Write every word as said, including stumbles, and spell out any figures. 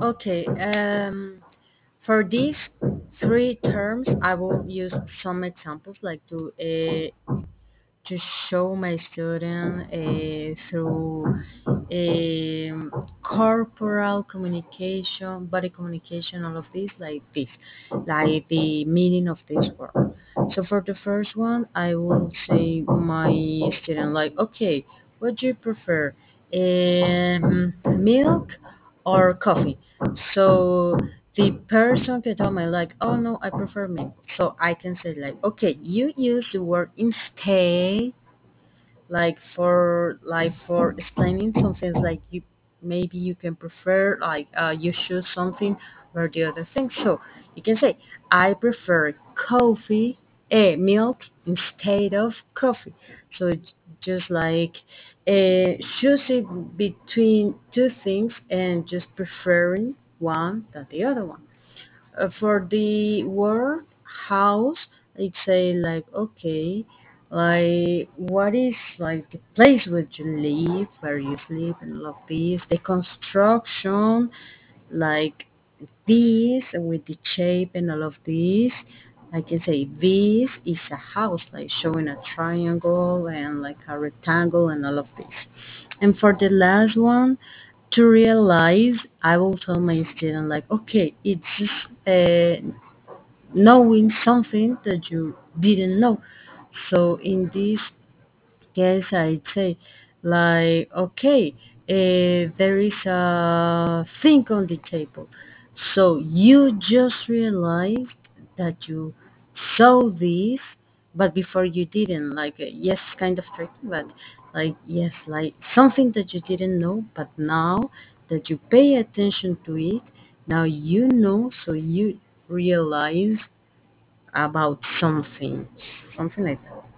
Okay. Um, for these three terms, I will use some examples like to uh, to show my student uh, through um, corporal communication, body communication, all of this, like this, like the meaning of this word. So for the first one, I will say my student like, okay, what do you prefer, um, milk or coffee? So the person can tell me like, oh no, I prefer milk. So I can say like, okay, you use the word instead, like for like for explaining some things, like you maybe you can prefer like uh, you choose something or the other thing. So you can say I prefer coffee, eh, milk instead of coffee. So it's just like uh, choosing between two things and just preferring one than the other one. Uh, for the word house, I'd say like, okay, like what is like the place where you live, where you sleep, and all of this. The construction, like this with the shape and all of this. I can say this is a house, like showing a triangle and like a rectangle and all of this. And for the last one, to realize, I will tell my student like, okay, it's just uh, knowing something that you didn't know. So in this case, I'd say like, okay, uh, there is a thing on the table. So you just realized that you saw this, but before you didn't. Like, uh, yes, kind of tricky, but like, yes, like something that you didn't know, but now that you pay attention to it, now you know, so you realize about something, something like that.